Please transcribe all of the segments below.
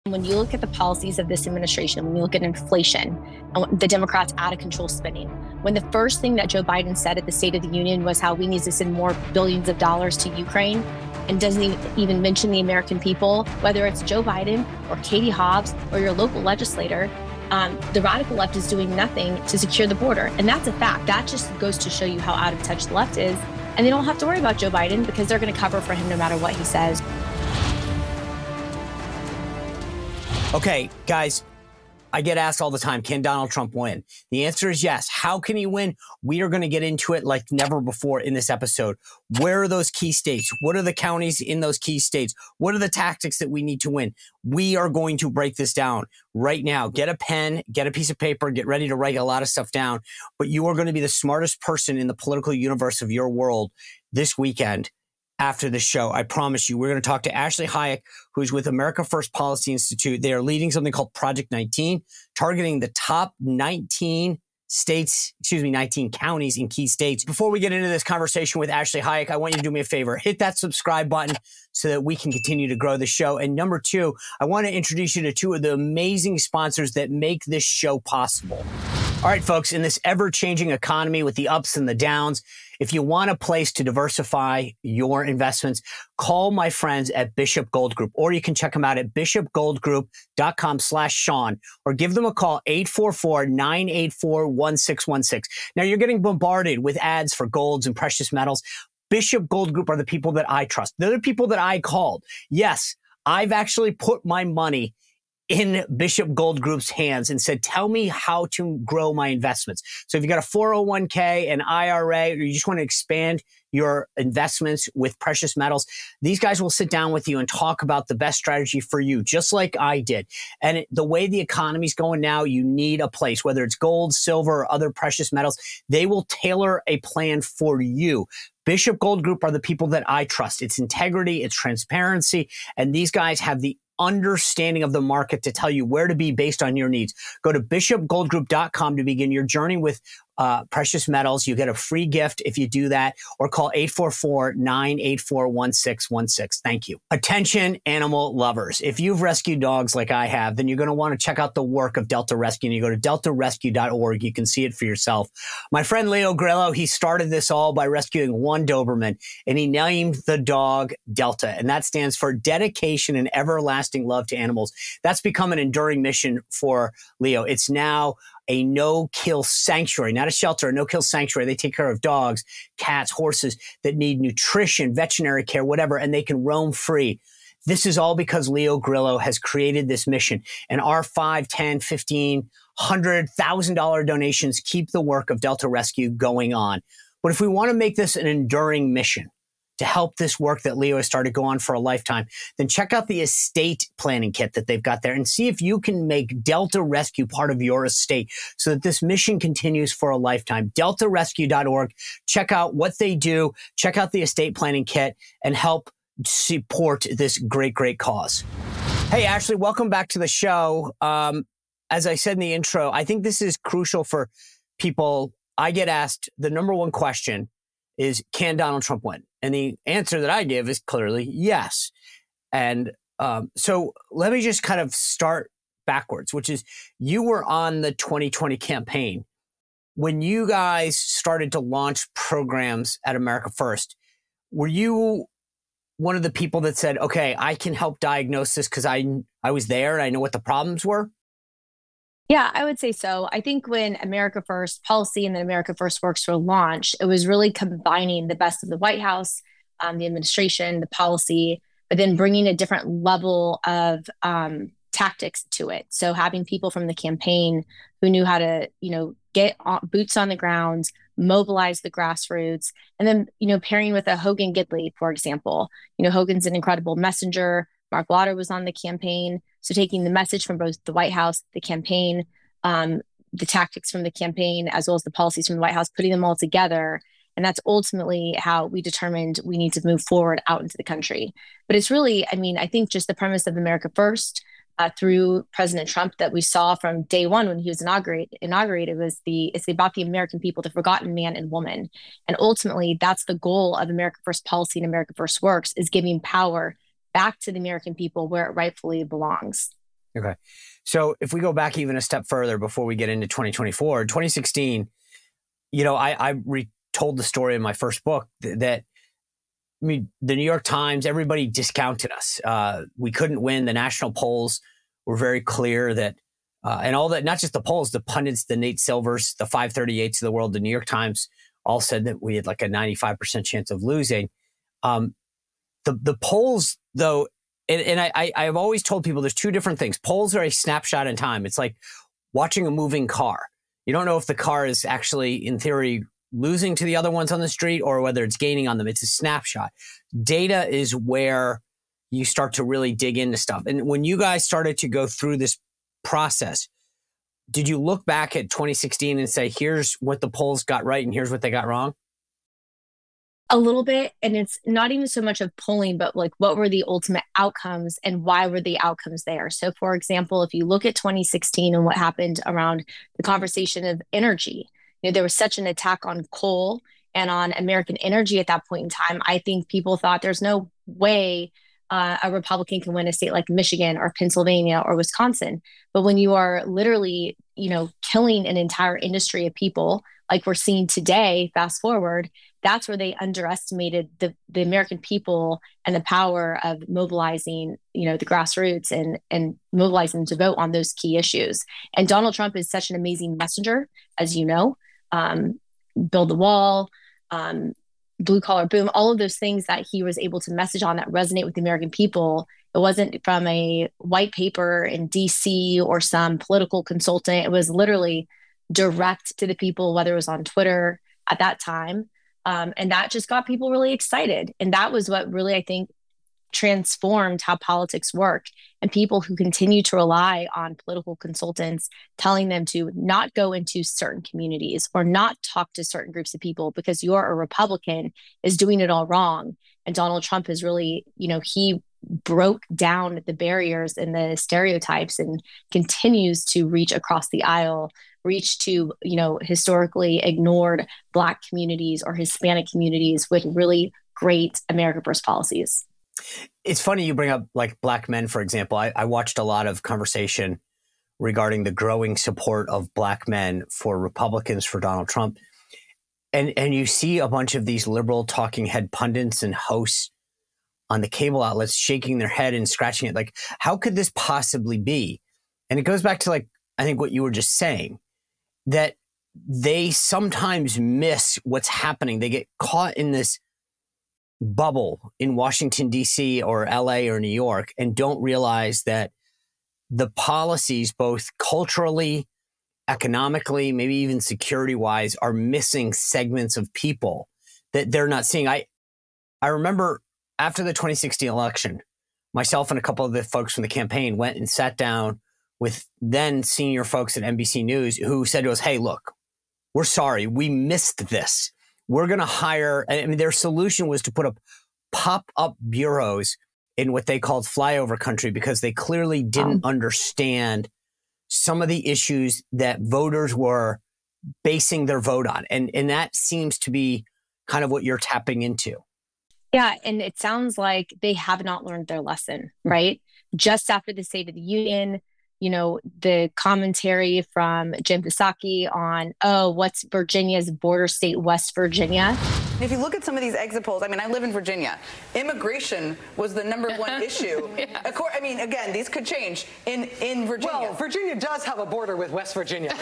When you look at the policies of this administration, when you look at inflation, and the Democrats out of control spending, when the first thing that Joe Biden said at the State of the Union was how we need to send more billions of dollars to Ukraine, and doesn't even mention the American people, whether it's Joe Biden or Katie Hobbs or your local legislator, the radical left is doing nothing to secure the border. And that's a fact. That just goes to show you how out of touch the left is. And they don't have to worry about Joe Biden because they're going to cover for him no matter what he says. Okay, guys, I get asked all the time, can Donald Trump win? The answer is yes. How can he win? We are going to get into it like never before in this episode. Where are those key states? What are the counties in those key states? What are the tactics that we need to win? We are going to break this down right now. Get a pen, get a piece of paper, get ready to write a lot of stuff down. But you are going to be the smartest person in the political universe of your world this weekend. After the show, I promise you, we're going to talk to Ashley Hayek, who's with America First Policy Institute. They are leading something called Project 19, targeting the top 19 counties in key states. Before we get into this conversation with Ashley Hayek, I want you to do me a favor. Hit that subscribe button so that we can continue to grow the show. And number two, I want to introduce you to two of the amazing sponsors that make this show possible. All right, folks, in this ever-changing economy with the ups and the downs, if you want a place to diversify your investments, call my friends at Bishop Gold Group, or you can check them out at bishopgoldgroup.com/Sean, or give them a call, 844-984-1616. Now, you're getting bombarded with ads for golds and precious metals. Bishop Gold Group are the people that I trust. They're the people that I called. Yes, I've actually put my money in Bishop Gold Group's hands and said, tell me how to grow my investments. So if you got a 401k, an IRA, or you just want to expand your investments with precious metals, these guys will sit down with you and talk about the best strategy for you, just like I did. And the way the economy's going now, you need a place, whether it's gold, silver, or other precious metals. They will tailor a plan for you. Bishop Gold Group are the people that I trust. It's integrity, it's transparency, and these guys have the understanding of the market to tell you where to be based on your needs. Go to bishopgoldgroup.com to begin your journey with precious metals. You get a free gift if you do that, or call 844-984-1616. Thank you. Attention, animal lovers. If you've rescued dogs like I have, then you're going to want to check out the work of Delta Rescue. And you go to deltarescue.org. You can see it for yourself. My friend Leo Grillo, he started this all by rescuing one Doberman, and he named the dog Delta. And that stands for dedication and everlasting love to animals. That's become an enduring mission for Leo. It's now a no-kill sanctuary, not a shelter, a no-kill sanctuary. They take care of dogs, cats, horses that need nutrition, veterinary care, whatever, and they can roam free. This is all because Leo Grillo has created this mission. And our $5, $10, $15, $100,000 donations keep the work of Delta Rescue going on. But if we want to make this an enduring mission, to help this work that Leo has started go on for a lifetime, then check out the estate planning kit that they've got there and see if you can make Delta Rescue part of your estate so that this mission continues for a lifetime. DeltaRescue.org. Check out what they do. Check out the estate planning kit and help support this great, great cause. Hey, Ashley, welcome back to the show. As I said in the intro, I think this is crucial for people. I get asked the number one question is, can Donald Trump win? And the answer that I give is clearly yes. And so let me just kind of start backwards, which is you were on the 2020 campaign. When you guys started to launch programs at America First, were you one of the people that said, okay, I can help diagnose this because I was there and I know what the problems were? Yeah, I would say so. I think when America First Policy and then America First Works were launched, it was really combining the best of the White House, the administration, the policy, but then bringing a different level of tactics to it. So having people from the campaign who knew how to, get boots on the ground, mobilize the grassroots, and then, pairing with a Hogan Gidley, for example. Hogan's an incredible messenger. Mark Lauder was on the campaign. So taking the message from both the White House, the campaign, the tactics from the campaign, as well as the policies from the White House, putting them all together. And that's ultimately how we determined we need to move forward out into the country. But it's really, I think just the premise of America First through President Trump that we saw from day one when he was inaugurated was it's about the American people, the forgotten man and woman. And ultimately, that's the goal of America First Policy and America First Works, is giving power back to the American people where it rightfully belongs. Okay. So if we go back even a step further before we get into 2024, 2016, I retold the story in my first book that I mean, the New York Times, everybody discounted us. We couldn't win. The national polls were very clear that, and all that, not just the polls, the pundits, the Nate Silvers, the 538s of the world, the New York Times all said that we had like a 95% chance of losing. The polls, though, and I've always told people there's two different things. Polls are a snapshot in time. It's like watching a moving car. You don't know if the car is actually, in theory, losing to the other ones on the street or whether it's gaining on them. It's a snapshot. Data is where you start to really dig into stuff. And when you guys started to go through this process, did you look back at 2016 and say, here's what the polls got right and here's what they got wrong? A little bit. And it's not even so much of polling, but like what were the ultimate outcomes and why were the outcomes there? So for example, if you look at 2016 and what happened around the conversation of energy, there was such an attack on coal and on American energy at that point in time. I think people thought there's no way a Republican can win a state like Michigan or Pennsylvania or Wisconsin. But when you are literally, killing an entire industry of people, like we're seeing today, fast forward, that's where they underestimated the American people and the power of mobilizing, the grassroots and mobilizing to vote on those key issues. And Donald Trump is such an amazing messenger, as you know. Build the wall, blue collar boom, all of those things that he was able to message on that resonate with the American people. It wasn't from a white paper in DC or some political consultant. It was literally direct to the people, whether it was on Twitter at that time. And that just got people really excited. And that was what really, I think, transformed how politics work. And people who continue to rely on political consultants telling them to not go into certain communities or not talk to certain groups of people because you're a Republican is doing it all wrong. And Donald Trump is really, he broke down the barriers and the stereotypes and continues to reach across the aisle, reach to, historically ignored Black communities or Hispanic communities with really great America First policies. It's funny you bring up like Black men, for example. I watched a lot of conversation regarding the growing support of Black men for Republicans for Donald Trump. And you see a bunch of these liberal talking head pundits and hosts on the cable outlets shaking their head and scratching it. Like, how could this possibly be? And it goes back to like, I think what you were just saying, that they sometimes miss what's happening. They get caught in this bubble in Washington, D.C. or L.A. or New York and don't realize that the policies, both culturally, economically, maybe even security-wise, are missing segments of people that they're not seeing. I remember after the 2016 election, myself and a couple of the folks from the campaign went and sat down with then senior folks at NBC News who said to us, hey, look, we're sorry, we missed this. We're going to hire, I mean, their solution was to put up pop-up bureaus in what they called flyover country because they clearly didn't understand some of the issues that voters were basing their vote on. And that seems to be kind of what you're tapping into. Yeah. And it sounds like they have not learned their lesson, right? Just after the State of the Union, the commentary from Jim Psaki on, what's Virginia's border state, West Virginia? If you look at some of these exit polls, I mean, I live in Virginia. Immigration was the number one issue. Yes. Again, these could change in Virginia. Well, Virginia does have a border with West Virginia.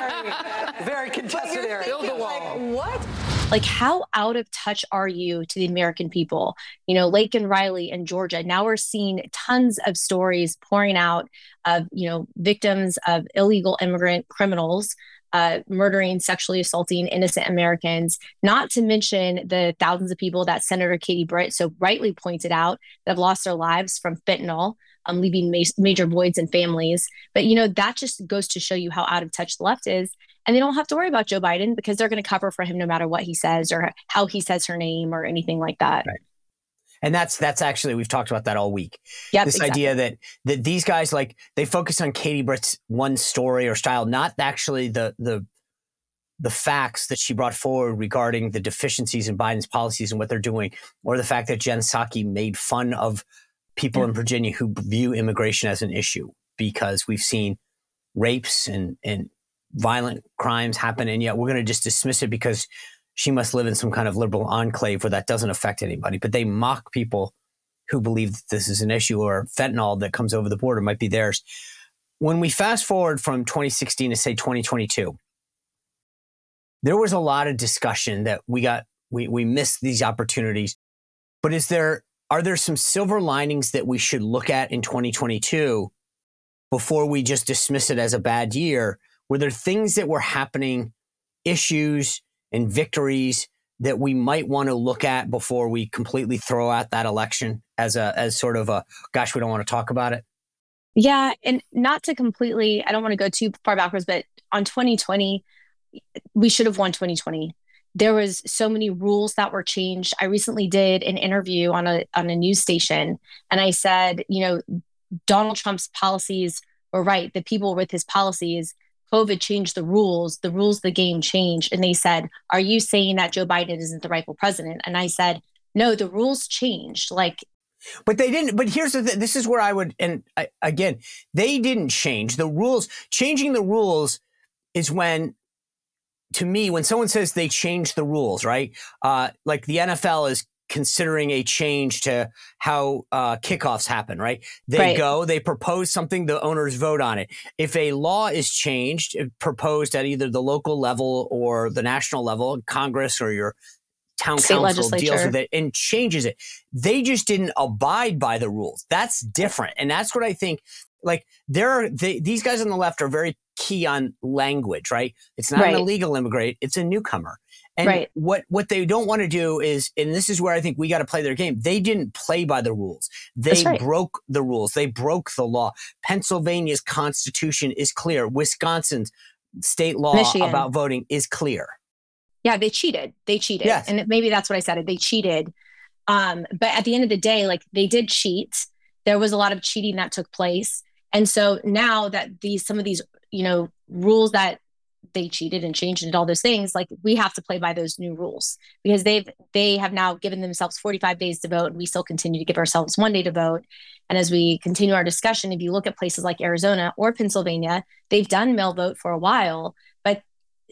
Very contested area. Build the wall. Like, what? Like, how out of touch are you to the American people? Laken Riley in Georgia. Now we're seeing tons of stories pouring out of, victims of illegal immigrant criminals murdering, sexually assaulting innocent Americans, not to mention the thousands of people that Senator Katie Britt so rightly pointed out that have lost their lives from fentanyl, leaving major voids in families. But, that just goes to show you how out of touch the left is. And they don't have to worry about Joe Biden because they're going to cover for him no matter what he says or how he says her name or anything like that. Right. And that's actually, we've talked about that all week. Yep, this exactly. idea that these guys, like, they focus on Katie Britt's one story or style, not actually the facts that she brought forward regarding the deficiencies in Biden's policies and what they're doing, or the fact that Jen Psaki made fun of people in Virginia who view immigration as an issue. because we've seen rapes and violent crimes happen, and yet we're going to just dismiss it because she must live in some kind of liberal enclave where that doesn't affect anybody. But they mock people who believe that this is an issue, or fentanyl that comes over the border might be theirs. When we fast forward from 2016 to say 2022, there was a lot of discussion that we missed these opportunities. But are there some silver linings that we should look at in 2022 before we just dismiss it as a bad year? Were there things that were happening, issues and victories that we might want to look at before we completely throw out that election as sort of a, gosh, we don't want to talk about it? Yeah. And not to completely, I don't want to go too far backwards, but on 2020, we should have won 2020. There was so many rules that were changed. I recently did an interview on a news station, and I said, Donald Trump's policies were right. The people with his policies, COVID changed the rules of the game changed. And they said, are you saying that Joe Biden isn't the rightful president? And I said, no, the rules changed. But they didn't. But here's the thing. This is where I would, again, they didn't change the rules. Changing the rules is when, to me, when someone says they changed the rules, right? Like the NFL is considering a change to how kickoffs happen, right? They propose something, the owners vote on it. If a law is changed, proposed at either the local level or the national level, Congress or your town council deals with it and changes it. They just didn't abide by the rules. That's different. And that's what I think, like these guys on the left are very key on language, right? It's not an illegal immigrant, it's a newcomer. And what they don't want to do is, and this is where I think we got to play their game, they didn't play by the rules. They broke the rules. They broke the law. Pennsylvania's constitution is clear. Wisconsin's state law about voting is clear. Yeah, they cheated. Yes. And maybe that's what I said. They cheated. But at the end of the day, they did cheat. There was a lot of cheating that took place. And so now that some of these, rules that they cheated and changed and all those things, we have to play by those new rules, because they have now given themselves 45 days to vote, and we still continue to give ourselves 1 day to vote. And as we continue our discussion, if you look at places like Arizona or Pennsylvania, they've done mail vote for a while, but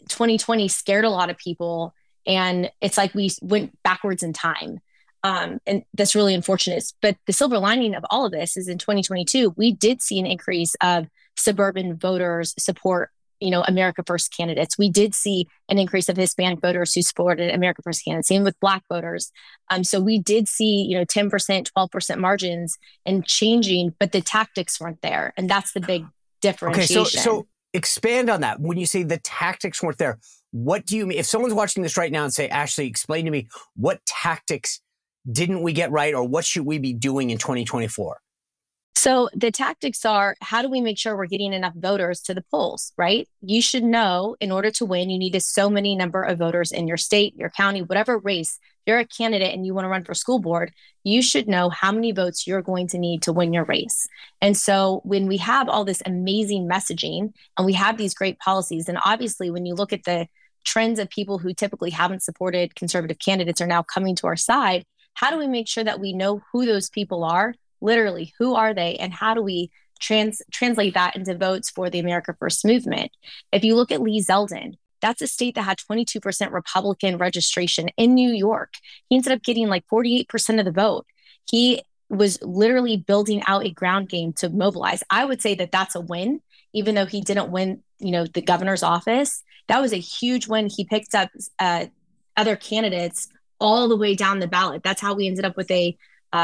2020 scared a lot of people, and it's like we went backwards in time. And that's really unfortunate. But the silver lining of all of this is in 2022, we did see an increase of suburban voters support, America First candidates. We did see an increase of Hispanic voters who supported America First candidates, same with Black voters. So we did see, 10%, 12% margins and changing, but the tactics weren't there. And that's the big differentiation. Okay, so expand on that. When you say the tactics weren't there, what do you mean? If someone's watching this right now and say, Ashley, explain to me, what tactics didn't we get right, or what should we be doing in 2024? So the tactics are, how do we make sure we're getting enough voters to the polls, right? You should know, in order to win, you need so many number of voters in your state, your county, whatever race. If you're a candidate and you want to run for school board, you should know how many votes you're going to need to win your race. And so when we have all this amazing messaging and we have these great policies, and obviously when you look at the trends of people who typically haven't supported conservative candidates are now coming to our side, how do we make sure that we know who those people are? Literally, who are they? And how do we translate that into votes for the America First movement? If you look at Lee Zeldin, that's a state that had 22% Republican registration in New York. He ended up getting 48% of the vote. He was literally building out a ground game to mobilize. I would say that that's a win, even though he didn't win, the governor's office. That was a huge win. He picked up other candidates all the way down the ballot. That's how we ended up with a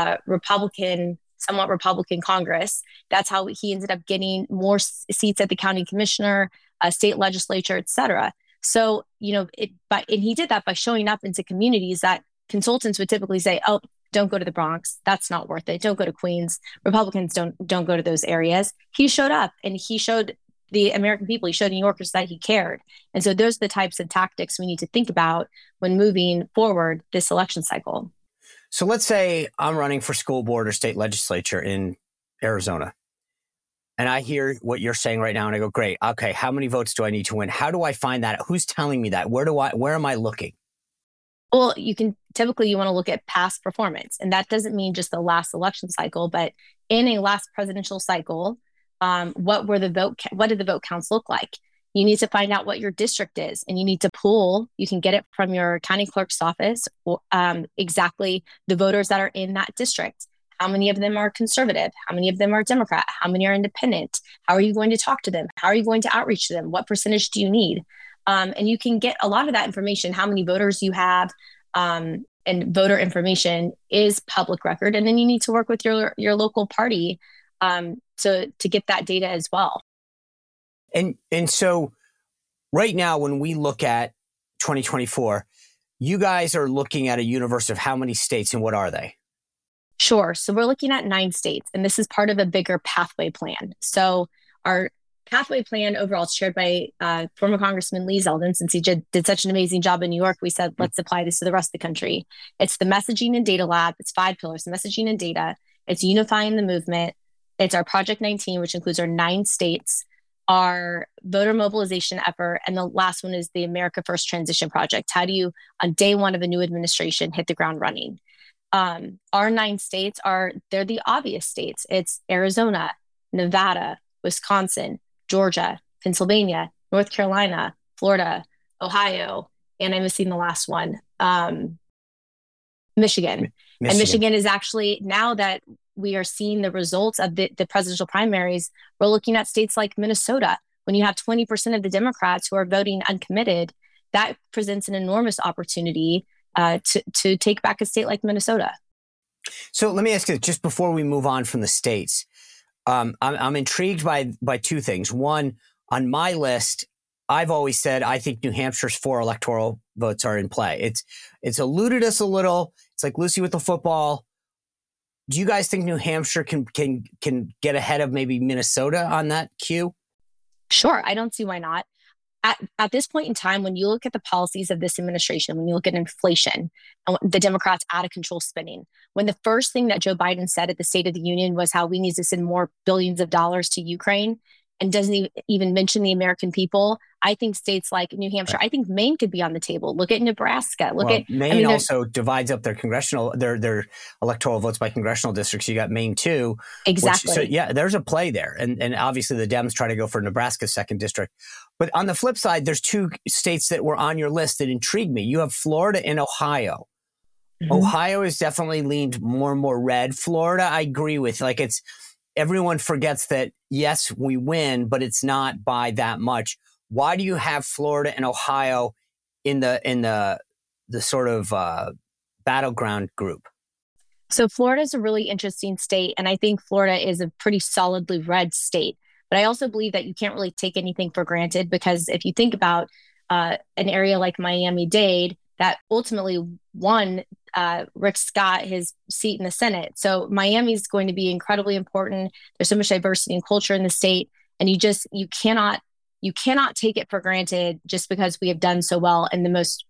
somewhat Republican Congress. That's how he ended up getting more seats at the county commissioner, state legislature, et cetera. So, and he did that by showing up into communities that consultants would typically say, oh, don't go to the Bronx. That's not worth it. Don't go to Queens. Republicans don't go to those areas. He showed up and he showed the American people, he showed New Yorkers that he cared. And so those are the types of tactics we need to think about when moving forward this election cycle. So let's say I'm running for school board or state legislature in Arizona, and I hear what you're saying right now, and I go, great. Okay, how many votes do I need to win? How do I find that? Who's telling me that? Where am I looking? Well, you want to look at past performance, and that doesn't mean just the last election cycle, but in a last presidential cycle, What did the vote counts look like? You need to find out what your district is, and you need to pull. You can get it from your county clerk's office, exactly the voters that are in that district. How many of them are conservative? How many of them are Democrat? How many are independent? How are you going to talk to them? How are you going to outreach to them? What percentage do you need? And you can get a lot of that information, how many voters you have, and voter information is public record. And then you need to work with your local party to get that data as well. And so right now, when we look at 2024, you guys are looking at a universe of how many states and what are they? Sure. So we're looking at 9 states, and this is part of a bigger pathway plan. So our pathway plan overall is chaired by former Congressman Lee Zeldin. Since he did such an amazing job in New York, we said, let's apply this to the rest of the country. It's the Messaging and Data Lab. It's 5 pillars: messaging and data. It's unifying the movement. It's our Project 19, which includes our 9 states, our voter mobilization effort, and the last one is the America First Transition Project. How do you, on day one of a new administration, hit the ground running? Our 9 states they're the obvious states. It's Arizona, Nevada, Wisconsin, Georgia, Pennsylvania, North Carolina, Florida, Ohio, and I'm missing the last one, Michigan. And Michigan is actually, now that we are seeing the results of the presidential primaries, we're looking at states like Minnesota. When you have 20% of the Democrats who are voting uncommitted, that presents an enormous opportunity to take back a state like Minnesota. So let me ask you, just before we move on from the states, I'm intrigued by 2 things. One, on my list, I've always said I think New Hampshire's 4 electoral votes are in play. It's eluded us a little. It's like Lucy with the football. Do you guys think New Hampshire can get ahead of maybe Minnesota on that queue? Sure. I don't see why not. At this point in time, when you look at the policies of this administration, when you look at inflation and the Democrats' out of control spending, when the first thing that Joe Biden said at the State of the Union was how we need to send more billions of dollars to Ukraine and doesn't even mention the American people, I think states like New Hampshire, I think Maine could be on the table. Look at Nebraska. Maine also divides up their their electoral votes by congressional districts. You got Maine too. Exactly. There's a play there. And obviously the Dems try to go for Nebraska's 2nd district. But on the flip side, there's 2 states that were on your list that intrigue me. You have Florida and Ohio. Mm-hmm. Ohio has definitely leaned more and more red. Florida, I agree with. Everyone forgets that, yes, we win, but it's not by that much. Why do you have Florida and Ohio in the sort of battleground group? So Florida is a really interesting state, and I think Florida is a pretty solidly red state. But I also believe that you can't really take anything for granted, because if you think about an area like Miami-Dade that ultimately won Rick Scott his seat in the Senate. So Miami is going to be incredibly important. There's so much diversity and culture in the state, and you cannot take it for granted just because we have done so well in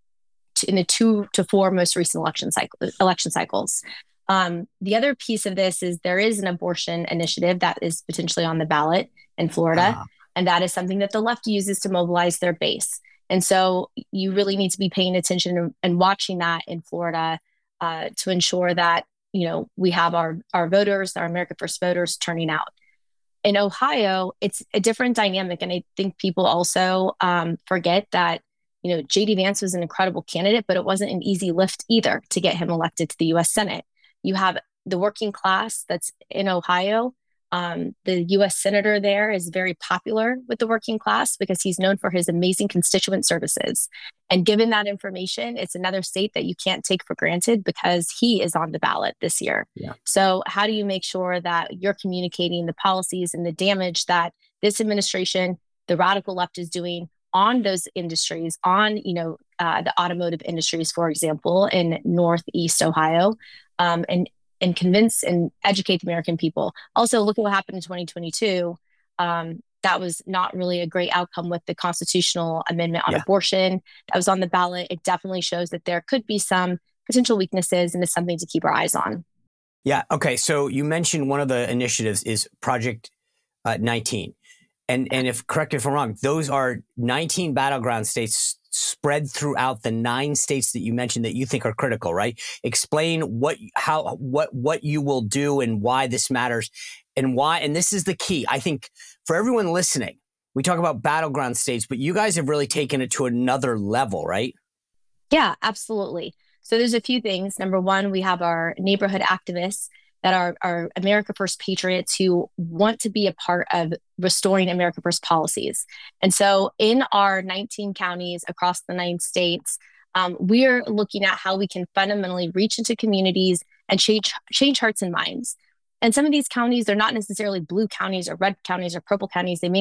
the 2 to 4 most recent election cycles. The other piece of this is there is an abortion initiative that is potentially on the ballot in Florida, and that is something that the left uses to mobilize their base. And so you really need to be paying attention and watching that in Florida to ensure that, we have our voters, our America First voters turning out. In Ohio, it's a different dynamic. And I think people also forget that, J.D. Vance was an incredible candidate, but it wasn't an easy lift either to get him elected to the U.S. Senate. You have the working class that's in Ohio. The U.S. Senator there is very popular with the working class because he's known for his amazing constituent services. And given that information, it's another state that you can't take for granted because he is on the ballot this year. Yeah. So how do you make sure that you're communicating the policies and the damage that this administration, the radical left, is doing on those industries, on, the automotive industries, for example, in Northeast Ohio, and convince and educate the American people. Also, look at what happened in 2022. That was not really a great outcome with the constitutional amendment on abortion that was on the ballot. It definitely shows that there could be some potential weaknesses, and it's something to keep our eyes on. Yeah. Okay. So you mentioned one of the initiatives is Project 19. And correct me if I'm wrong, those are 19 battleground states spread throughout the 9 states that you mentioned that you think are critical, right? Explain what you will do and why this matters. and why. And this is the key. I think for everyone listening, we talk about battleground states, but you guys have really taken it to another level, right? Yeah, absolutely. So there's a few things. Number one, we have our neighborhood activists that are America First patriots who want to be a part of restoring America First policies. And so in our 19 counties across the 9 states, we're looking at how we can fundamentally reach into communities and change hearts and minds. And some of these counties, they're not necessarily blue counties or red counties or purple counties. They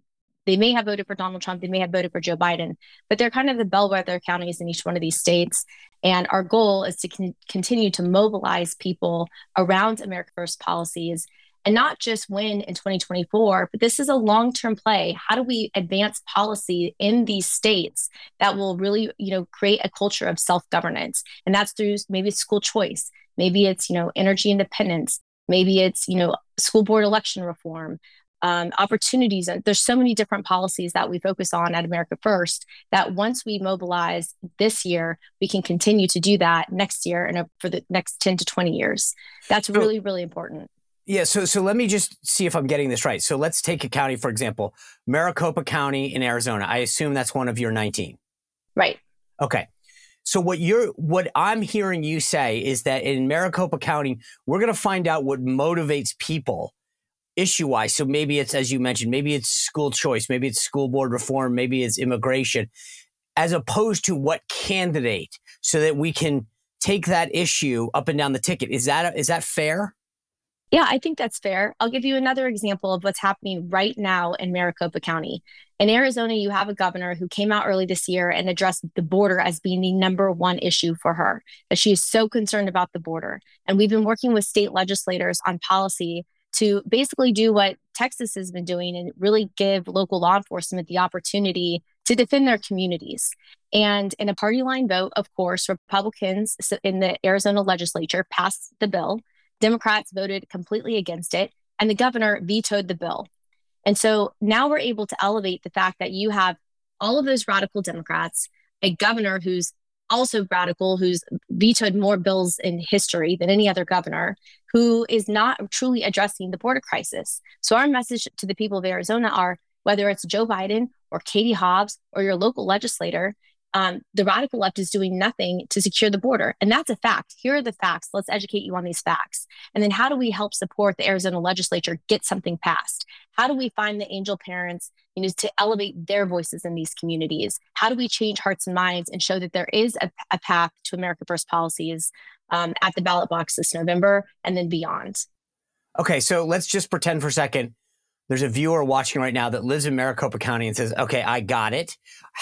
may have voted for Donald Trump. They may have voted for Joe Biden, but they're kind of the bellwether counties in each one of these states. And our goal is to continue to mobilize people around America First policies and not just win in 2024, but this is a long-term play. How do we advance policy in these states that will really, create a culture of self-governance? And that's through maybe school choice. Maybe it's, energy independence. Maybe it's, school board election reform. Opportunities. There's so many different policies that we focus on at America First that once we mobilize this year, we can continue to do that next year and for the next 10 to 20 years. That's really, really important. Yeah. So let me just see if I'm getting this right. So let's take a county, for example, Maricopa County in Arizona. I assume that's one of your 19. Right. Okay. So what I'm hearing you say is that in Maricopa County, we're going to find out what motivates people issue-wise. So maybe it's, as you mentioned, maybe it's school choice, maybe it's school board reform, maybe it's immigration, as opposed to what candidate, so that we can take that issue up and down the ticket. Is that fair? Yeah, I think that's fair. I'll give you another example of what's happening right now in Maricopa County. In Arizona, you have a governor who came out early this year and addressed the border as being the number one issue for her, that she is so concerned about the border. And we've been working with state legislators on policy to basically do what Texas has been doing and really give local law enforcement the opportunity to defend their communities. And in a party line vote, of course, Republicans in the Arizona legislature passed the bill. Democrats voted completely against it, and the governor vetoed the bill. And so now we're able to elevate the fact that you have all of those radical Democrats, a governor who's also radical, who's vetoed more bills in history than any other governor, who is not truly addressing the border crisis. So our message to the people of Arizona are, whether it's Joe Biden or Katie Hobbs or your local legislator, the radical left is doing nothing to secure the border. And that's a fact. Here are the facts. Let's educate you on these facts. And then how do we help support the Arizona legislature get something passed? How do we find the angel parents, to elevate their voices in these communities? How do we change hearts and minds and show that there is a path to America First policies at the ballot box this November and then beyond? Okay, so let's just pretend for a second there's a viewer watching right now that lives in Maricopa County and says, okay, I got it.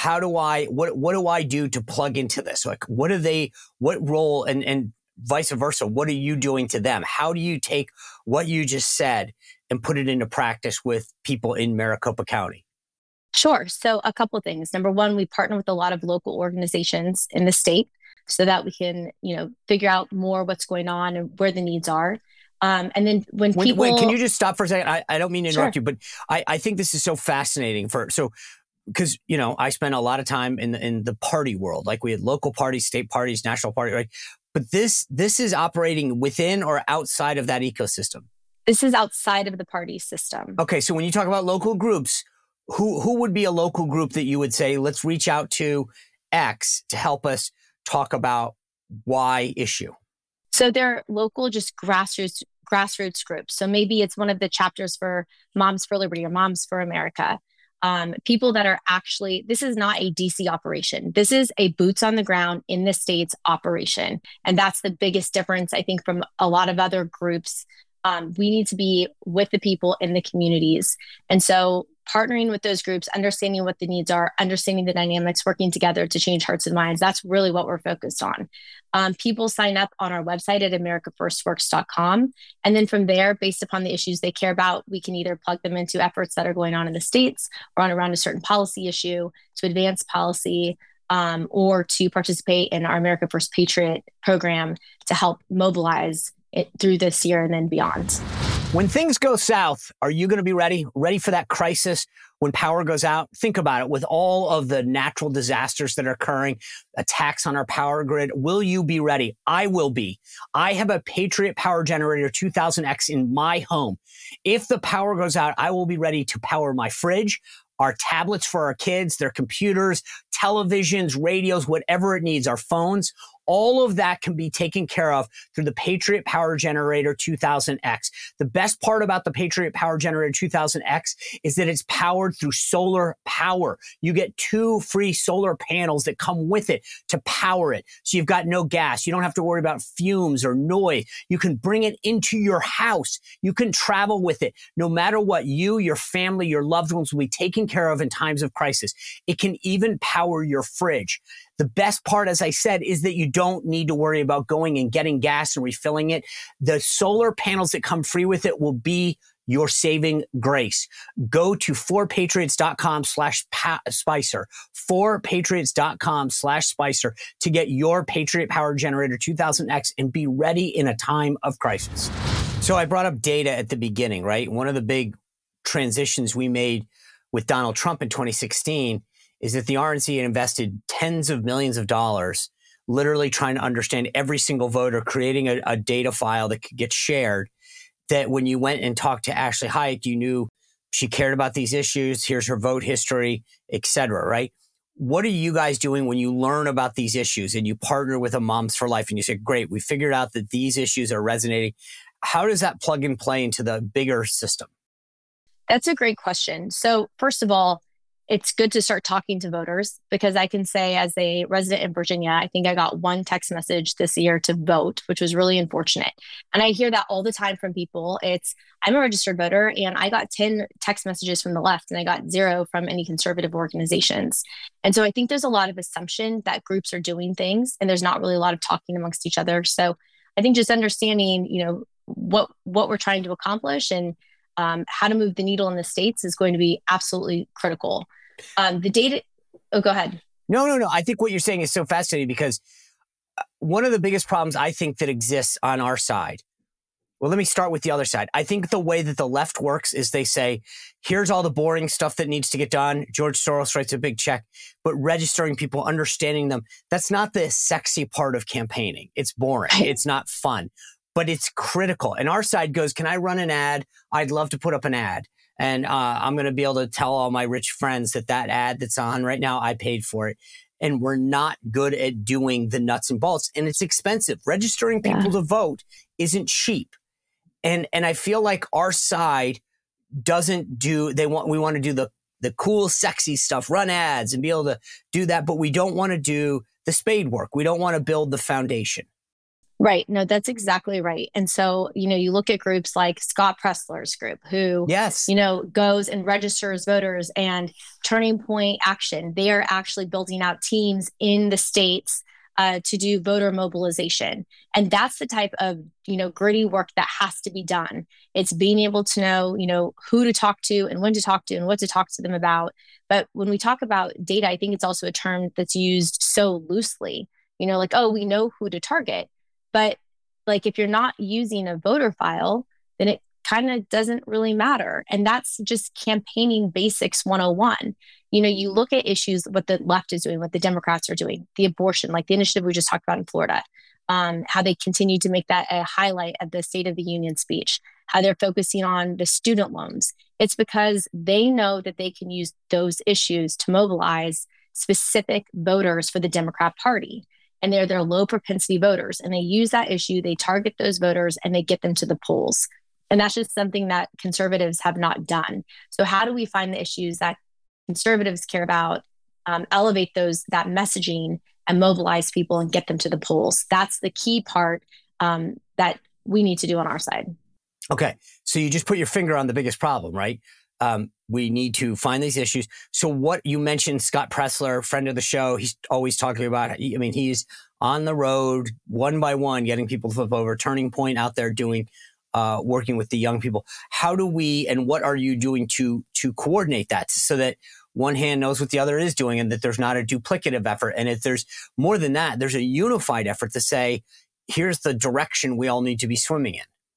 What do I do to plug into this? Like, what role and vice versa? What are you doing to them? How do you take what you just said and put it into practice with people in Maricopa County? Sure. So a couple of things. Number one, we partner with a lot of local organizations in the state so that we can, figure out more what's going on and where the needs are. And then when people... Wait, can you just stop for a second? I don't mean to interrupt Sure. you, but I think this is so fascinating because, I spent a lot of time in the party world. Like we had local parties, state parties, national party, right? But this is operating within or outside of that ecosystem? This is outside of the party system. Okay, so when you talk about local groups, who would be a local group that you would say, let's reach out to X to help us talk about Y issue? So they're local, just grassroots groups. So maybe it's one of the chapters for Moms for Liberty or Moms for America. People that are actually, this is not a DC operation. This is a boots on the ground in the states operation. And that's the biggest difference, I think, from a lot of other groups. We need to be with the people in the communities. And so partnering with those groups, understanding what the needs are, understanding the dynamics, working together to change hearts and minds. That's really what we're focused on. People sign up on our website at americafirstworks.com. And then from there, based upon the issues they care about, we can either plug them into efforts that are going on in the states or on around a certain policy issue to advance policy, or to participate in our America First Patriot program to help mobilize it through this year and then beyond. When things go south, are you going to be ready? Ready for that crisis when power goes out? Think about it. With all of the natural disasters that are occurring, attacks on our power grid, will you be ready? I will be. I have a Patriot Power Generator 2000X in my home. If the power goes out, I will be ready to power my fridge, our tablets for our kids, their computers, televisions, radios, whatever it needs, our phones. All of that can be taken care of through the Patriot Power Generator 2000X. The best part about the Patriot Power Generator 2000X is that it's powered through solar power. You get 2 free solar panels that come with it to power it. So you've got no gas. You don't have to worry about fumes or noise. You can bring it into your house. You can travel with it. No matter what, you, your family, your loved ones will be taken care of in times of crisis. It can even power your fridge. The best part, as I said, is that you don't need to worry about going and getting gas and refilling it. The solar panels that come free with it will be your saving grace. Go to 4patriots.com/Spicer, 4patriots.com/Spicer to get your Patriot Power Generator 2000X and be ready in a time of crisis. So I brought up data at the beginning, right? One of the big transitions we made with Donald Trump in 2016 is that the RNC had invested tens of millions of dollars literally trying to understand every single voter, creating a data file that could get shared, that when you went and talked to Ashley Hyatt, you knew she cared about these issues. Here's her vote history, et cetera, right? What are you guys doing when you learn about these issues and you partner with a Moms for Life and you say, great, we figured out that these issues are resonating. How does that plug and play into the bigger system? That's a great question. So first of all, it's good to start talking to voters because I can say as a resident in Virginia, I think I got 1 text message this year to vote, which was really unfortunate. And I hear that all the time from people. I'm a registered voter and I got 10 text messages from the left and I got 0 from any conservative organizations. And so I think there's a lot of assumption that groups are doing things and there's not really a lot of talking amongst each other. So I think just understanding, what we're trying to accomplish and how to move the needle in the states is going to be absolutely critical. The data. Oh, go ahead. No. I think what you're saying is so fascinating because one of the biggest problems I think that exists on our side. Well, let me start with the other side. I think the way that the left works is they say, here's all the boring stuff that needs to get done. George Soros writes a big check, but registering people, understanding them, that's not the sexy part of campaigning. It's boring. It's not fun, but it's critical. And our side goes, can I run an ad? I'd love to put up an ad. And I'm going to be able to tell all my rich friends that ad that's on right now, I paid for it. And we're not good at doing the nuts and bolts. And it's expensive. Registering people to vote isn't cheap. And I feel like our side doesn't do, we want to do the cool, sexy stuff, run ads and be able to do that. But we don't want to do the spade work. We don't want to build the foundation. Right. No, that's exactly right. And so, you look at groups like Scott Pressler's group who, goes and registers voters and Turning Point Action. They are actually building out teams in the states to do voter mobilization. And that's the type of, gritty work that has to be done. It's being able to know, who to talk to and when to talk to and what to talk to them about. But when we talk about data, I think it's also a term that's used so loosely, we know who to target. But if you're not using a voter file, then it kind of doesn't really matter. And that's just campaigning basics 101. You look at issues, what the left is doing, what the Democrats are doing, the abortion, like the initiative we just talked about in Florida, how they continue to make that a highlight of the State of the Union speech, how they're focusing on the student loans. It's because they know that they can use those issues to mobilize specific voters for the Democrat Party. And they're their low propensity voters. And they use that issue, they target those voters and they get them to the polls. And that's just something that conservatives have not done. So how do we find the issues that conservatives care about, elevate that messaging and mobilize people and get them to the polls? That's the key part that we need to do on our side. Okay. So you just put your finger on the biggest problem, right? We need to find these issues. So what you mentioned, Scott Pressler, friend of the show, he's always talking about, he's on the road one by one, getting people to flip over, Turning Point out there doing, working with the young people. How do we, and what are you doing to coordinate that so that one hand knows what the other is doing and that there's not a duplicative effort? And if there's more than that, there's a unified effort to say, here's the direction we all need to be swimming in.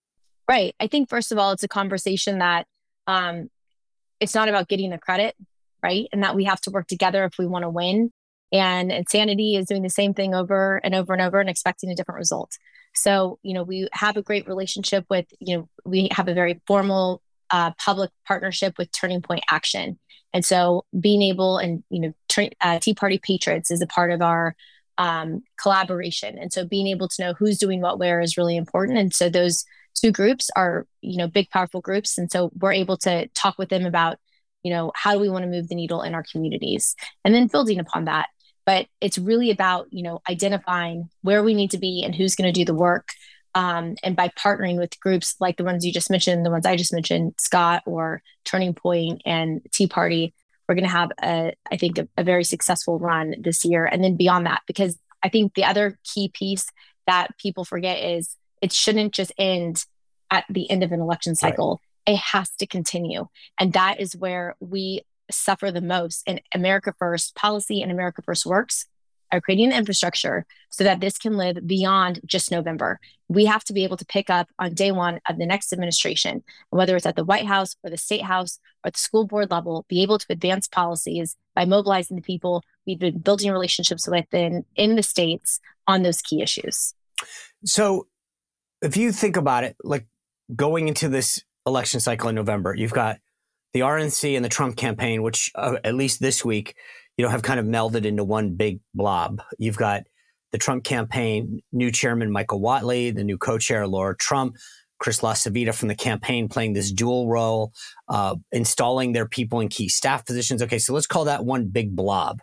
Right. I think, first of all, it's a conversation that um, it's not about getting the credit, right? And that we have to work together if we want to win. And insanity is doing the same thing over and over and over and expecting a different result. So, we have a great relationship with, we have a very formal public partnership with Turning Point Action. And so being able and, Tea Party Patriots is a part of our collaboration. And so being able to know who's doing what where is really important. And so those two groups are, big, powerful groups. And so we're able to talk with them about, how do we want to move the needle in our communities and then building upon that. But it's really about, identifying where we need to be and who's going to do the work. And by partnering with groups like the ones you just mentioned, the ones I just mentioned, Scott or Turning Point and Tea Party, we're going to have, I think, a very successful run this year. And then beyond that, because I think the other key piece that people forget is it shouldn't just end at the end of an election cycle. Right. It has to continue. And that is where we suffer the most. And America First policy and America First works are creating the infrastructure so that this can live beyond just November. We have to be able to pick up on day one of the next administration, whether it's at the White House or the State House or at the school board level, be able to advance policies by mobilizing the people we've been building relationships with in the states on those key issues. So if you think about it, like going into this election cycle in November, you've got the RNC and the Trump campaign, which at least this week, have kind of melded into one big blob. You've got the Trump campaign, new chairman Michael Whatley, the new co-chair Laura Trump, Chris LaCivita from the campaign playing this dual role, installing their people in key staff positions. Okay, so let's call that one big blob.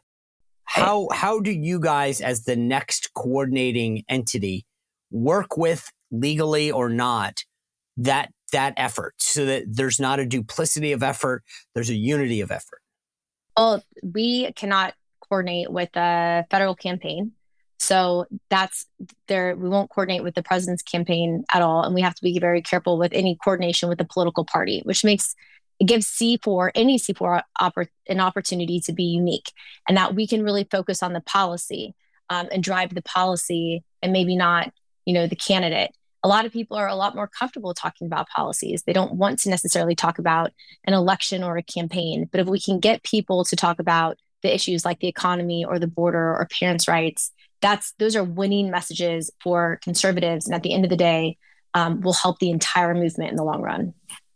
How do you guys, as the next coordinating entity, work with, legally or not, that effort so that there's not a duplicity of effort, there's a unity of effort? Well, we cannot coordinate with the federal campaign. So that's there. We won't coordinate with the president's campaign at all. And we have to be very careful with any coordination with the political party, which gives C4, any C4 an opportunity to be unique, and that we can really focus on the policy and drive the policy and maybe not, the candidate. A lot of people are a lot more comfortable talking about policies. They don't want to necessarily talk about an election or a campaign. But if we can get people to talk about the issues like the economy or the border or parents' rights, those are winning messages for conservatives. And at the end of the day, will help the entire movement in the long run.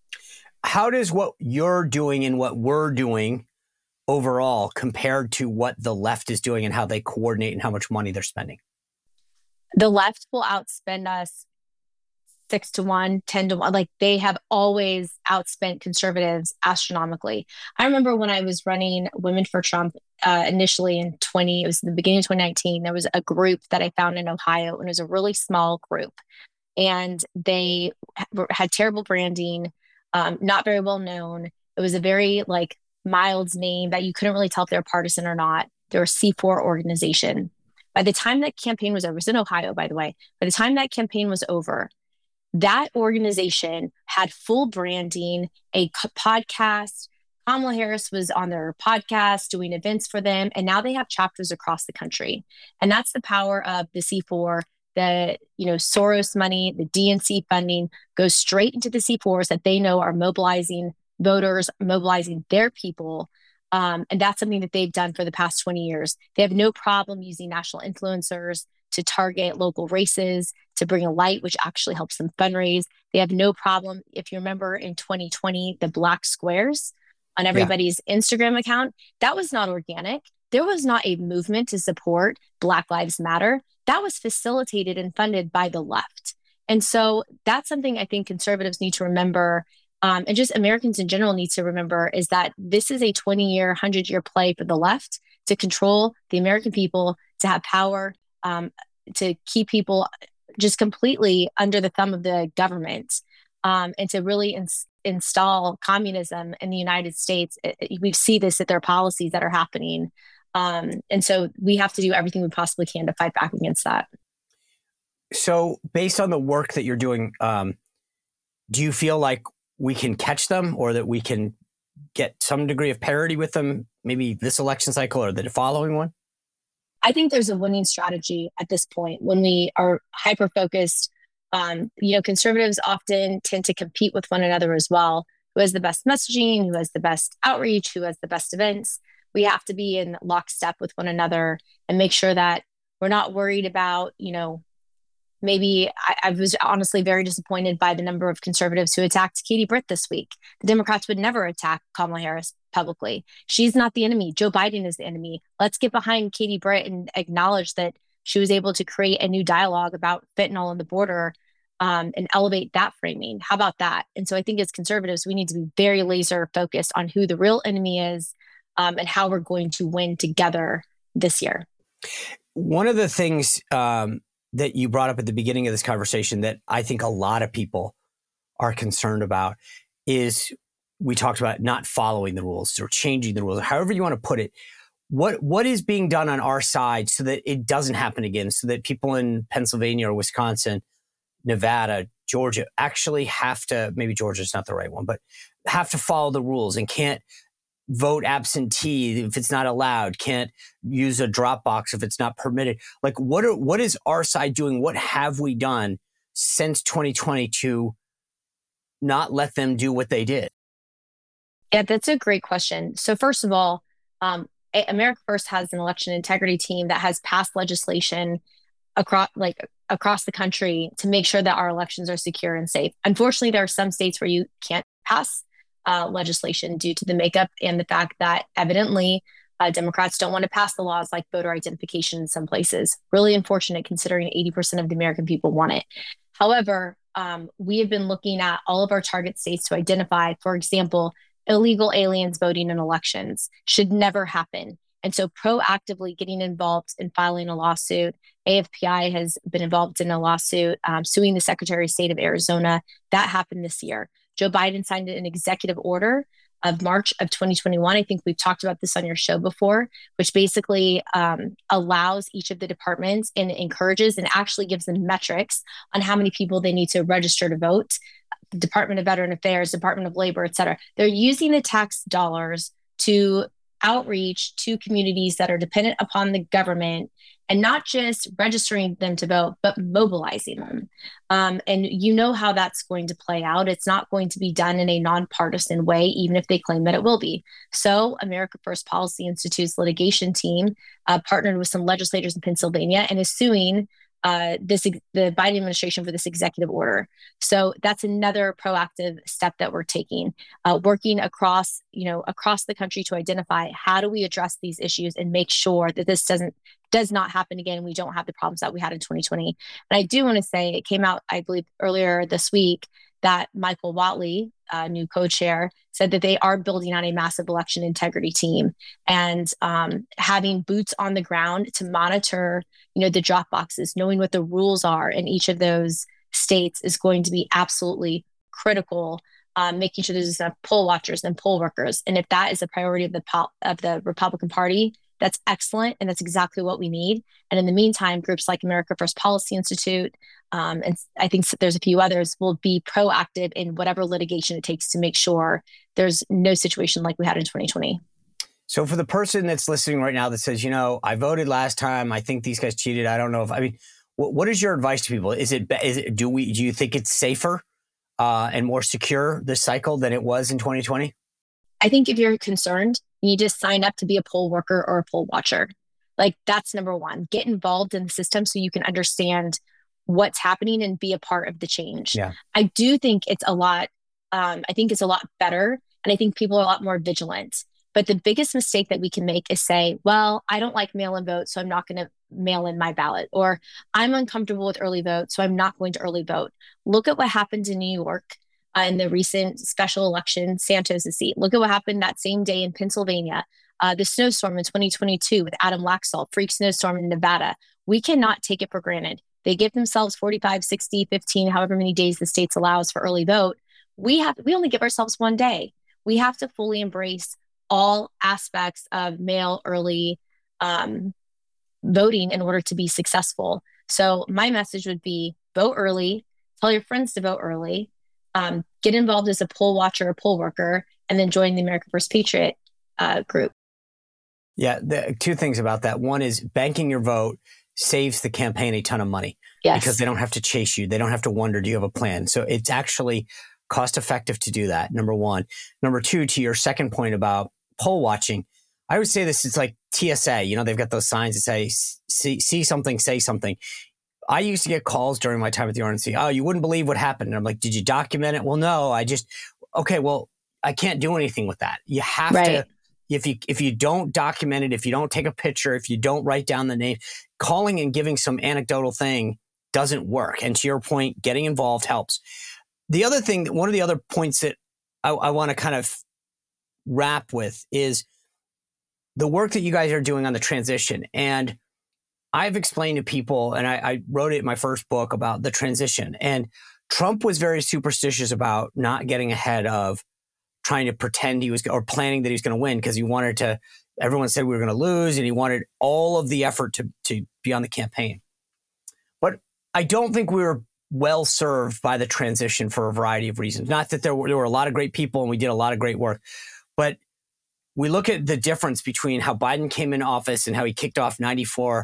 How does what you're doing and what we're doing overall compared to what the left is doing and how they coordinate and how much money they're spending? The left will outspend us 6 to 1, 10 to 1. Like they have always outspent conservatives astronomically. I remember when I was running Women for Trump initially it was the beginning of 2019, there was a group that I found in Ohio, and it was a really small group. And they had terrible branding, not very well known. It was a very mild name that you couldn't really tell if they're partisan or not. They're a C4 organization. By the time that campaign was over, it was in Ohio, by the way. By the time that campaign was over, that organization had full branding, a podcast. Kamala Harris was on their podcast doing events for them. And now they have chapters across the country. And that's the power of the C4. The Soros money, the DNC funding goes straight into the C4s that they know are mobilizing voters, mobilizing their people. And that's something that they've done for the past 20 years. They have no problem using national influencers to target local races, to bring a light, which actually helps them fundraise. They have no problem. If you remember in 2020, the black squares on everybody's Instagram account, that was not organic. There was not a movement to support Black Lives Matter. That was facilitated and funded by the left. And so that's something I think conservatives need to remember. And just Americans in general need to remember is that this is a 20-year, 100-year play for the left to control the American people, to have power, to keep people just completely under the thumb of the government, and to really install communism in the United States. We see this at their policies that are happening. And so we have to do everything we possibly can to fight back against that. So based on the work that you're doing, do you feel like we can catch them or that we can get some degree of parity with them, maybe this election cycle or the following one? I think there's a winning strategy at this point when we are hyper-focused Conservatives often tend to compete with one another as well. Who has the best messaging, who has the best outreach, who has the best events. We have to be in lockstep with one another and make sure that we're not worried about, maybe I was honestly very disappointed by the number of conservatives who attacked Katie Britt this week. The Democrats would never attack Kamala Harris publicly. She's not the enemy. Joe Biden is the enemy. Let's get behind Katie Britt and acknowledge that she was able to create a new dialogue about fentanyl on the border and elevate that framing. How about that? And so I think as conservatives, we need to be very laser focused on who the real enemy is and how we're going to win together this year. One of the things that you brought up at the beginning of this conversation that I think a lot of people are concerned about is we talked about not following the rules or changing the rules, however you want to put it. What is being done on our side so that it doesn't happen again, so that people in Pennsylvania or Wisconsin, Nevada, Georgia actually have to, maybe Georgia's not the right one, but have to follow the rules and can't vote absentee if it's not allowed, can't use a drop box if it's not permitted. Like what is our side doing? What have we done since 2020 to not let them do what they did? Yeah, that's a great question. So first of all, America First has an election integrity team that has passed legislation across the country to make sure that our elections are secure and safe. Unfortunately, there are some states where you can't pass legislation due to the makeup and the fact that evidently Democrats don't want to pass the laws like voter identification in some places. Really unfortunate considering 80% of the American people want it. However, we have been looking at all of our target states to identify, for example, illegal aliens voting in elections should never happen. And so proactively getting involved in filing a lawsuit. AFPI has been involved in a lawsuit suing the Secretary of State of Arizona. That happened this year. Joe Biden signed an executive order of March of 2021. I think we've talked about this on your show before, which basically allows each of the departments and encourages and actually gives them metrics on how many people they need to register to vote. The Department of Veteran Affairs, Department of Labor, et cetera. They're using the tax dollars to outreach to communities that are dependent upon the government and not just registering them to vote, but mobilizing them. And you know how that's going to play out. It's not going to be done in a nonpartisan way, even if they claim that it will be. So America First Policy Institute's litigation team partnered with some legislators in Pennsylvania and is suing the Biden administration for this executive order. So that's another proactive step that we're taking, working across the country to identify how do we address these issues and make sure that this does not happen again. We don't have the problems that we had in 2020. And I do want to say it came out, I believe, earlier this week that Michael Whatley, new co-chair, said that they are building out a massive election integrity team and having boots on the ground to monitor, the drop boxes, knowing what the rules are in each of those states is going to be absolutely critical. Making sure there's enough poll watchers and poll workers, and if that is a priority of the Republican Party, that's excellent, and that's exactly what we need. And in the meantime, groups like America First Policy Institute, and I think there's a few others, will be proactive in whatever litigation it takes to make sure there's no situation like we had in 2020. So for the person that's listening right now that says, I voted last time, I think these guys cheated, I don't know what is your advice to people? Do you think it's safer and more secure this cycle than it was in 2020? I think if you're concerned, you need to sign up to be a poll worker or a poll watcher. Like that's number one. Get involved in the system so you can understand what's happening and be a part of the change. Yeah. I do think it's a lot. I think it's a lot better, and I think people are a lot more vigilant. But the biggest mistake that we can make is say, well, I don't like mail-in votes, so I'm not going to mail in my ballot. Or I'm uncomfortable with early vote, so I'm not going to early vote. Look at what happened in New York in the recent special election, Santos' seat. Look at what happened that same day in Pennsylvania, the snowstorm in 2022 with Adam Laxalt, freak snowstorm in Nevada. We cannot take it for granted. They give themselves 45, 60, 15, however many days the states allows for early vote. We only give ourselves one day. We have to fully embrace all aspects of mail early voting in order to be successful. So my message would be vote early, tell your friends to vote early, get involved as a poll watcher or poll worker, and then join the America First Patriot group. Yeah, two things about that. One is banking your vote. saves the campaign a ton of money Yes. because they don't have to chase you. They don't have to wonder, do you have a plan? So it's actually cost effective to do that. Number one. Number two, to your second point about poll watching, I would say this is like TSA. You know, they've got those signs that say, see something, say something. I used to get calls during my time at the RNC. Oh, you wouldn't believe what happened. And I'm like, did you document it? Well, no, okay, well, I can't do anything with that. You have to, if you don't document it, if you don't take a picture, if you don't write down the name, calling and giving some anecdotal thing doesn't work. And to your point, getting involved helps. The other thing, one of the other points that I want to kind of wrap with is the work that you guys are doing on the transition. And I've explained to people, and I wrote it in my first book about the transition. And Trump was very superstitious about not getting ahead of trying to pretend he was, or planning that he was going to win, because he wanted to, everyone said we were going to lose, and he wanted all of the effort to be on the campaign. But I don't think we were well served by the transition for a variety of reasons. Not that there were a lot of great people and we did a lot of great work, but we look at the difference between how Biden came in office and how he kicked off 94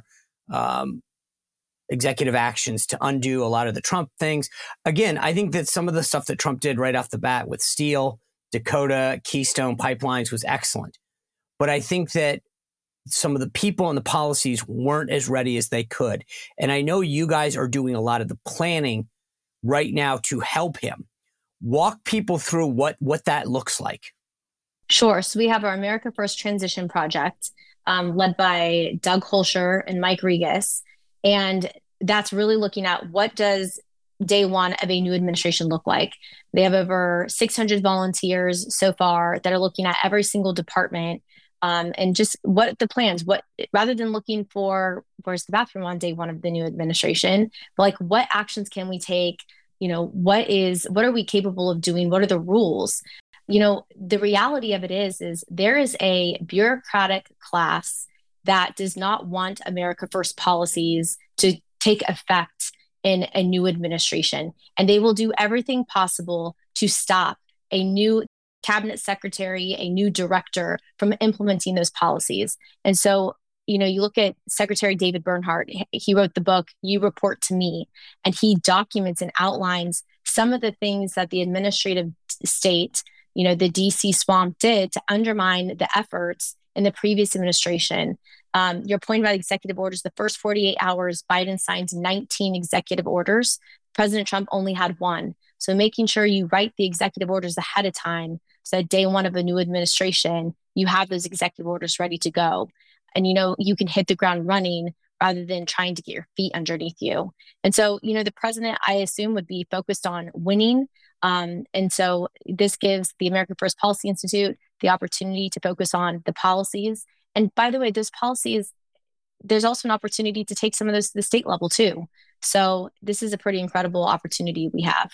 executive actions to undo a lot of the Trump things. Again, I think that some of the stuff that Trump did right off the bat with steel, Dakota, Keystone pipelines was excellent. But I think that some of the people and the policies weren't as ready as they could. And I know you guys are doing a lot of the planning right now to help him. Walk people through what that looks like. Sure. So we have our America First Transition Project, led by Doug Holscher and Mike Regas. And that's really looking at what does day one of a new administration look like. They have over 600 volunteers so far that are looking at every single department, and just what the plans, rather than looking for where's the bathroom on day one of the new administration, but like what actions can we take? You know, what are we capable of doing? What are the rules? You know, the reality of it is there is a bureaucratic class that does not want America First policies to take effect in a new administration. And they will do everything possible to stop a new cabinet secretary, a new director from implementing those policies. And so, you know, you look at Secretary David Bernhardt, he wrote the book, You Report to Me, and he documents and outlines some of the things that the administrative state, you know, the DC swamp did to undermine the efforts in the previous administration. Your point about executive orders, the first 48 hours, Biden signed 19 executive orders. President Trump only had one. So making sure you write the executive orders ahead of time, so that day one of a new administration, you have those executive orders ready to go. And, you know, you can hit the ground running rather than trying to get your feet underneath you. And so, you know, the president, I assume, would be focused on winning. And so this gives the America First Policy Institute the opportunity to focus on the policies. And by the way, those policies, there's also an opportunity to take some of those to the state level too. So this is a pretty incredible opportunity we have.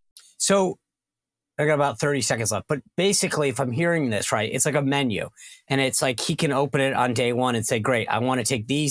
So I got about 30 seconds left, but basically if I'm hearing this right, it's like a menu, and it's like he can open it on day one and say, great, I want to take these,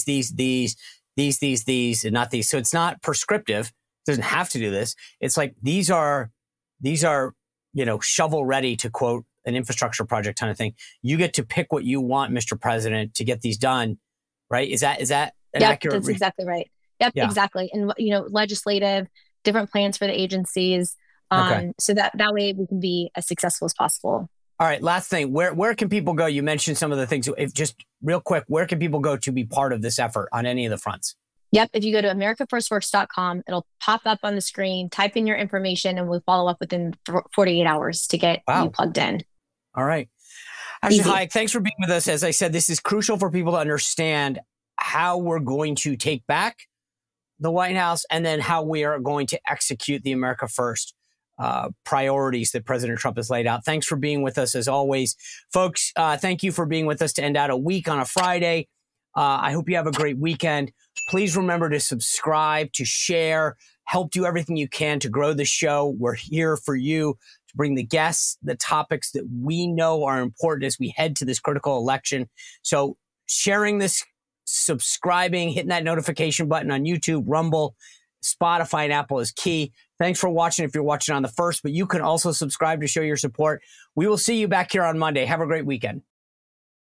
and not these. So it's not prescriptive. It doesn't have to do this. It's like, these are, you know, shovel ready, to quote an infrastructure project kind of thing. You get to pick what you want, Mr. President, to get these done. Right. Is that an accurate? That's exactly right. Yep, yeah. Exactly. And, you know, legislative, different plans for the agencies. Okay. So that way we can be as successful as possible. All right. Last thing, where can people go? You mentioned some of the things. If just real quick, where can people go to be part of this effort on any of the fronts? Yep. If you go to americafirstworks.com, it'll pop up on the screen, type in your information, and we'll follow up within 48 hours to get you plugged in. All right. Ashley Hayek, thanks for being with us. As I said, this is crucial for people to understand how we're going to take back the White House, and then how we are going to execute the America First priorities that President Trump has laid out. Thanks for being with us as always. Folks, thank you for being with us to end out a week on a Friday. I hope you have a great weekend. Please remember to subscribe, to share, help do everything you can to grow the show. We're here for you to bring the guests, the topics that we know are important as we head to this critical election. So sharing this, subscribing, hitting that notification button on YouTube, Rumble, Spotify, and Apple is key. Thanks for watching if you're watching on the first, but you can also subscribe to show your support. We will see you back here on Monday. Have a great weekend.